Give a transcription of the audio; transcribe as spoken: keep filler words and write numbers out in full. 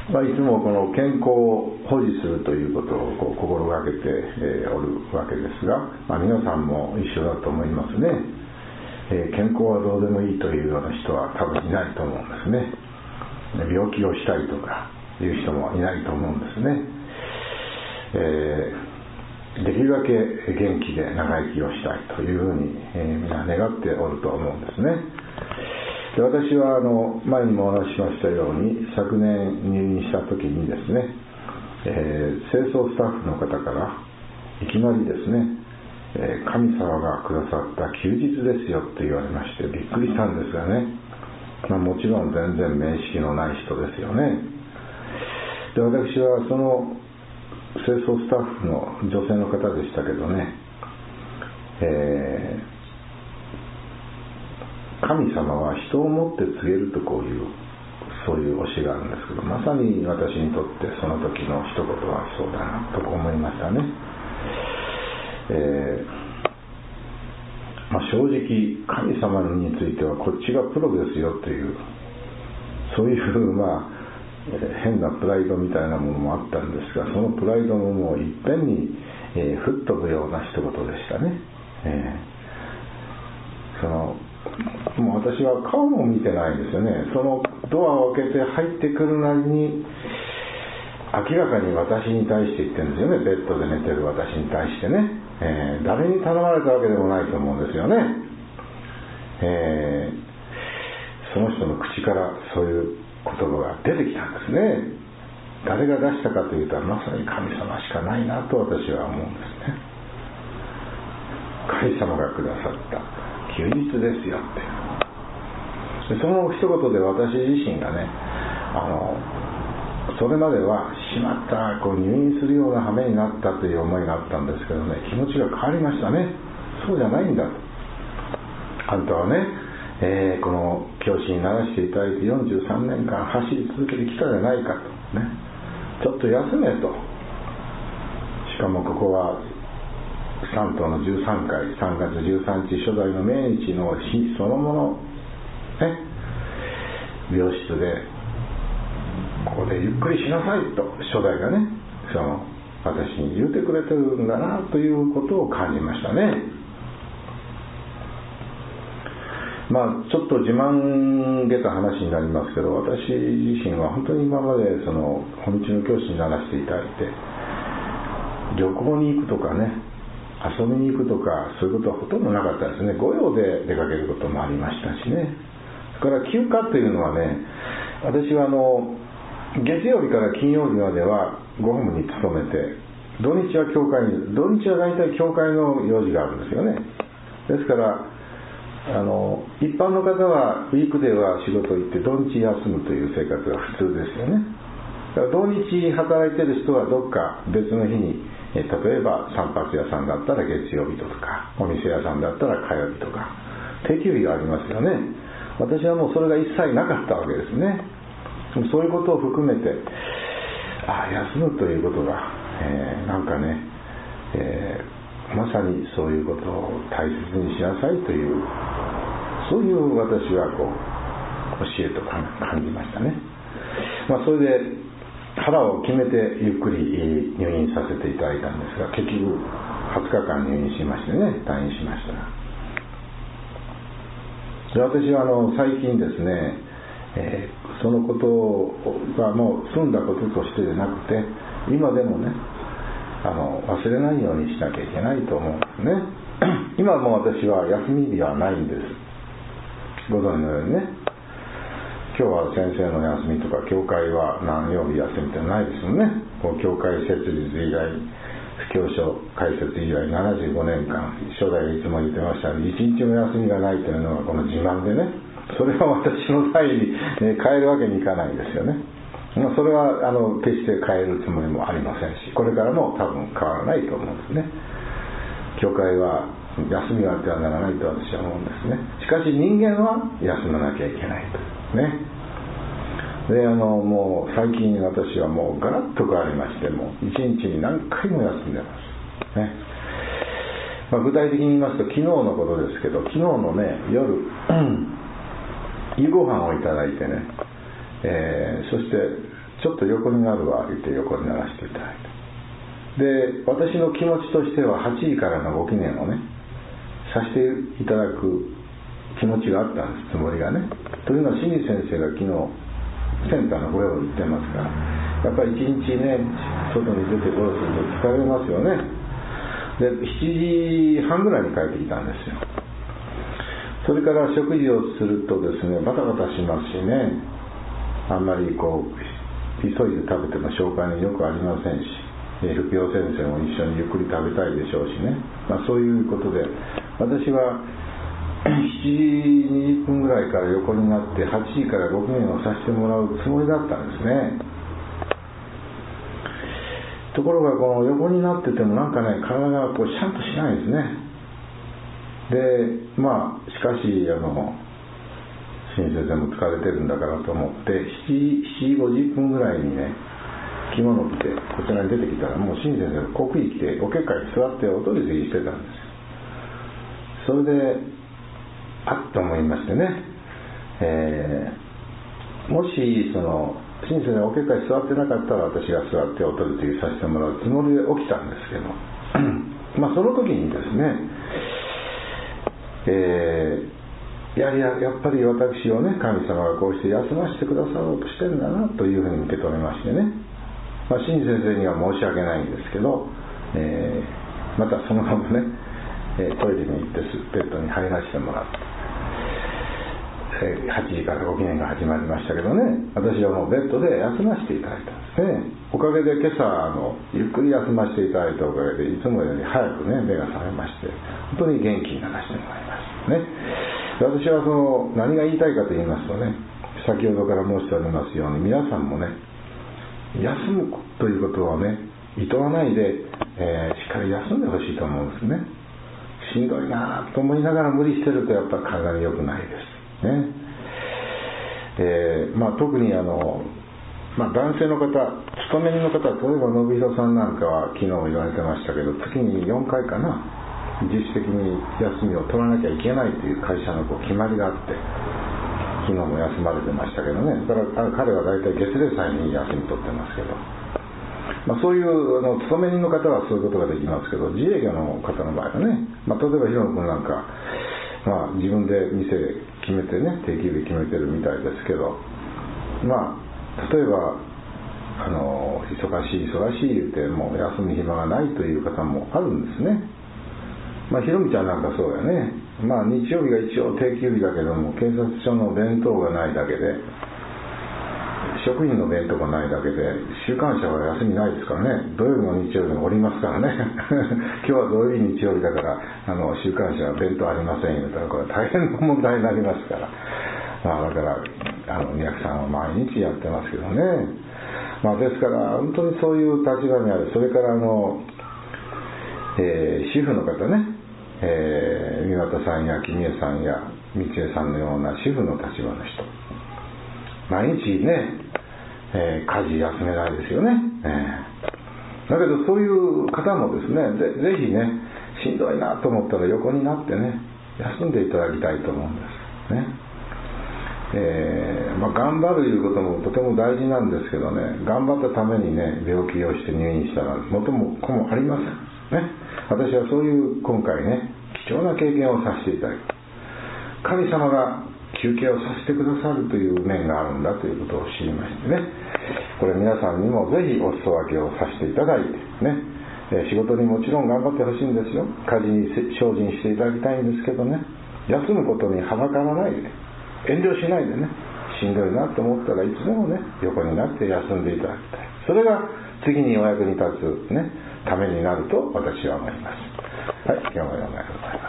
まあ、いつもこの健康を保持するということをこう心がけて、えー、おるわけですが、まあ、皆さんも一緒だと思いますね。えー、健康はどうでもいいというような人は多分いないと思うんですね。病気をしたいとかいう人もいないと思うんですね。えー、できるだけ元気で長生きをしたいというふうに、えー、皆願っておると思うんですね。で、私はあの前にもお話ししましたように、昨年入院した時にですね、えー、清掃スタッフの方からいきなりですね、えー、神様がくださった休日ですよって言われまして、びっくりしたんですがね、まあ、もちろん全然面識のない人ですよね。で、私はその清掃スタッフの女性の方でしたけどね、えー神様は人をもって告げると、こういうそういう教えがあるんですけど、まさに私にとってその時の一言はそうだなと思いましたね。えーまあ、正直神様についてはこっちがプロですよという、そういう、まあ、変なプライドみたいなものもあったんですが、そのプライドももういっぺんに、えー、吹っ飛ぶような一言でしたね。えー、そのもう私は顔も見てないですよね。そのドアを開けて入ってくるなりに明らかに私に対して言ってるんですよね。ベッドで寝てる私に対してね、えー、誰に頼まれたわけでもないと思うんですよね。えー、その人の口からそういう言葉が出てきたんですね。誰が出したかというと、まさに神様しかないなと私は思うんですね。神様がくださった休日ですよって。でその一言で私自身がね、あのそれまではしまったこう入院するような羽目になったという思いがあったんですけどね、気持ちが変わりましたね。そうじゃないんだと。あんたはね、えー、この教師にならしていただいてよんじゅうさんねんかん走り続けてきたじゃないかとね、ちょっと休めと。しかもここは三島のじゅうさんかい、さんがつじゅうさんにち初代の命日の日そのもの、ね、病室でここでゆっくりしなさいと初代がね、その私に言うてくれてるんだなということを感じましたね。まあちょっと自慢げた話になりますけど、私自身は本当に今までその本道の教師にならせていただいて、旅行に行くとかね、遊びに行くとかそういうことはほとんどなかったですね。御用で出かけることもありましたしね。それから休暇というのはね、私はあの月曜日から金曜日まではごホームに勤めて、土日は教会に、土日は大体教会の用事があるんですよね。ですからあの一般の方はウィークデーは仕事行って土日休むという生活が普通ですよね。だから土日働いてる人はどっか別の日に、え例えば散髪屋さんだったら月曜日とか、お店屋さんだったら火曜日とか定休日がありますよね。私はもうそれが一切なかったわけですね。そういうことを含めて、ああ休むということが、えー、なんかね、えー、まさにそういうことを大切にしなさいという、そういう私はこう教えとか感じましたね。まあ、それで腹を決めてゆっくり入院させていただいたんですが、結局はつかかん入院しましてね、退院しました。で私はあの最近ですね、えー、そのことがもう済んだこととしてでなくて、今でもね、あの忘れないようにしなきゃいけないと思うんですね。今も私は休み日はないんです。ご存知のようにね、今日は先生の休みとか教会は何曜日休みってないですもんね。こう教会設立以来、布教所開設以来ななじゅうごねんかん、初代がいつも言ってましたが、一日も休みがないというのはこの自慢でね、それは私の際に、ね、変えるわけにいかないんですよね。まあ、それはあの決して変えるつもりもありませんし、これからも多分変わらないと思うんですね。教会は休みはあってはならないと私は思うんですね。しかし人間は休まなきゃいけないとね。であのもう最近私はもうガラッと変わりまして、もう一日に何回も休んでますね。まあ、具体的に言いますと昨日のことですけど、昨日のね夜、うん、夕ご飯をいただいてね、えー、そしてちょっと横になるわ言って横にならせていただいて、で私の気持ちとしてははちじからのご記念をねさせていただく気持ちがあったんです、つもりがね。というのは清水先生が昨日センターの上を言ってますから、やっぱり一日ね外に出てゴロすると疲れますよね。でしちじはんぐらいに帰ってきたんですよ。それから食事をするとですね、バタバタしますしね、あんまりこう急いで食べても消化によくありませんし、副陽先生も一緒にゆっくり食べたいでしょうしね、まあ、そういうことで私はしちじにじゅっぷんぐらいから横になってはちじからご記念をさせてもらうつもりだったんですね。ところがこの横になっててもなんかね体がこうシャンとしないですね。でまあしかしあの新先生も疲れてるんだからと思ってしちじごじゅっぷんぐらいにね着物を着てこちらに出てきたら、もう新先生が国威着てお結界に座ってお取り次ぎしてたんですよ。それであっと思いましてね、えー、もしその新先生がお結界に座ってなかったら私が座ってお取り次ぎさせてもらうつもりで起きたんですけどまあその時にですね、えー、や, や, やっぱり私をね神様がこうして休ませてくださろうとしてるんだなというふうに受け止めましてね、まあ、新先生には申し訳ないんですけど、えー、またそのままね、えー、トイレに行ってベッドに入らせてもらって、えー、はちじからご記念が始まりましたけどね、私はもうベッドで休ませていただいたんですね。おかげで今朝あのゆっくり休ませていただいたおかげでいつもより早くね目が覚めまして、本当に元気にならせてもらいましたね。私はその何が言いたいかと言いますとね、先ほどから申しておりますように皆さんもね休むということをね厭わないで、えー、しっかり休んでほしいと思うんですね。しんどいなと思いながら無理してるとやっぱり体に良くないですね。えーまあ、特にあの、まあ、男性の方、勤め人の方、例えば信弘さんなんかは昨日言われてましたけど、月によんかいかな実質的に休みを取らなきゃいけないという会社のこう決まりがあって、昨日も休まれてましたけどね。だから彼は大体月例祭に休み取ってますけど、まあ、そういうあの勤め人の方はそういうことができますけど、自営業の方の場合はね、まあ、例えば広野君なんか、まあ、自分で店決めてね定休日決めてるみたいですけど、まあ例えばあの忙しい忙しい言ってもう休む暇がないという方もあるんですね。まあ、ひろみちゃんなんかそうだよね。まあ、日曜日が一応定休日だけども警察署の弁当がないだけで職員の弁当がないだけで週刊誌は休みないですからね。土曜日も日曜日もおりますからね今日は土曜日日曜日だからあの週刊誌は弁当ありませんよ。だからこれ大変な問題になりますから、まあ、だからあの宮城さんは毎日やってますけどね。まあ、ですから本当にそういう立場にある。それからあの、えー、主婦の方ね、えー、三股さんや君江さんや道江さんのような主婦の立場の人、毎日ね、えー、家事休めないですよね、えー、だけどそういう方もですね ぜ, ぜひねしんどいなと思ったら横になってね休んでいただきたいと思うんですね。えーまあ、頑張るいうこともとても大事なんですけどね、頑張ったためにね病気をして入院したら元も子もありませんね。私はそういう今回ね貴重な経験をさせていただき、神様が休憩をさせてくださるという面があるんだということを知りましてね、これ皆さんにもぜひお裾分けをさせていただいてね、えー、仕事にもちろん頑張ってほしいんですよ。家事に精進していただきたいんですけどね、休むことにはばからないで遠慮しないでね、しんどいなと思ったらいつでもね横になって休んでいただきたい。それが次にお役に立つねためになると私は思います。はい、今日もようございます。